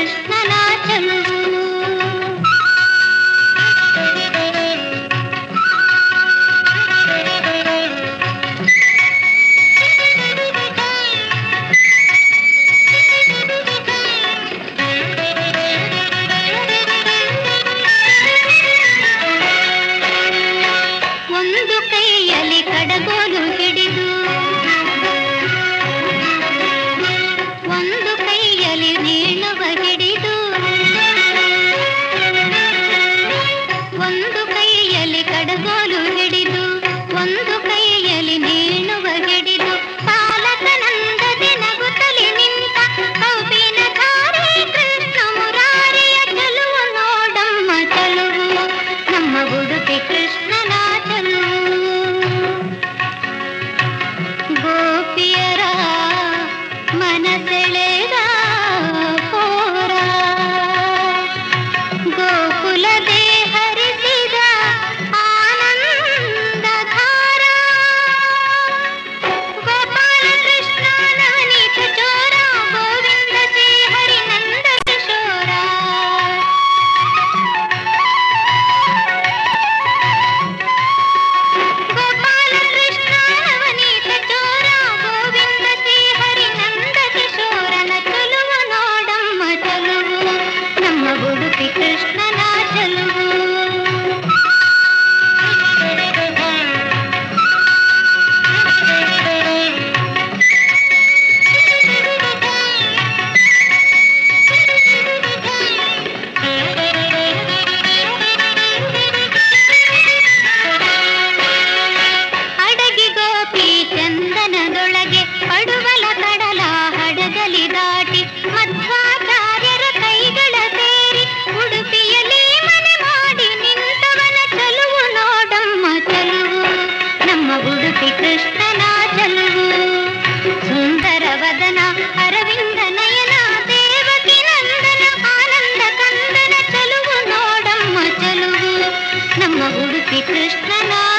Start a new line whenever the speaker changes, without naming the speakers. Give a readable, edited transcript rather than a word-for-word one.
ಕೃಷ್ಣನ ಚೆಲುವು. ಒಂದು ಕೈಯಲ್ಲಿ ಕಡಗೋಲು ಹಿಡಿದು, ಒಂದು ಕೈಯಲ್ಲಿ ನೇಣುವ ಹಿಡಿದು, ಒಂದು ಕೈಯಲ್ಲಿ ಕಡಗೋಲು ಹಿಡಿದು, ಒಂದು ಕೈಯಲ್ಲಿ ನೇಣುವ ಹಿಡಿದು, ಪಾಲಕನಂದದೆ ನಗುತ್ತಲಿ ನಿಂತ ಕೌಪಿನ ಧಾರೆ ಕೃಷ್ಣ ಮುರಾರಿಯ ಚೆಲುವು ನೋಡಮ್ಮ ಚೆಲುವು, ನಮ್ಮ ಉಡುಪಿ ಕೃಷ್ಣನ ಚೆಲುವು. ಗೋಪಿಯರ ಮನಸೆಳೆದ ಪೋರ, ಗೋಕುಲದೇ ಹರಿಸಿದ ಆನಂದಧಾರ, ಗೋಪಾಲ ಕೃಷ್ಣ ನವನೀತ ಚೋರ, ಗೋವಿಂದ ಶ್ರೀ ಹರಿ ನಂದ ಕಿಶೋರ. ಗೋಪಾಲ ಕೃಷ್ಣ ನವನೀತ ಚೋರ, ಗೋವಿಂದ ಶ್ರೀ ಹರಿ ನಂದ ಕಿಶೋರನ ಚೆಲುವು ನೋಡಮ್ಮ ಚೆಲುವು, ನಮ್ಮ ಉಡುಪಿ ಕೃಷ್ಣನ ಚೆಲುವು. ಅಡಗಿ ಗೋಪಿ ಚಂದನದೊಳಗೆ ಪಡುವಲ ಕಡಲ ಹಡಗಲಿ ದಾಟಿ, ಮಧ್ವಾಚಾರ್ಯರ ಕೈಗಳ ಸೇರಿ ಉಡುಪಿಯಲ್ಲಿ ಮನೆ ಮಾಡಿ ನಿಂತವನ ಚೆಲುವು ನೋಡಮ್ಮ ಚೆಲುವು, ನಮ್ಮ ಉಡುಪಿ ಕೃಷ್ಣನ ಚೆಲುವು. ಸುಂದರ ವದನ ಅರವಿಂದ ನಯನ ದೇವಕಿ ನಂದನ ಆನಂದ ಕಂದನ ಚೆಲುವು ನೋಡಮ್ಮ ಚೆಲುವು, ನಮ್ಮ ಉಡುಪಿ ಕೃಷ್ಣನ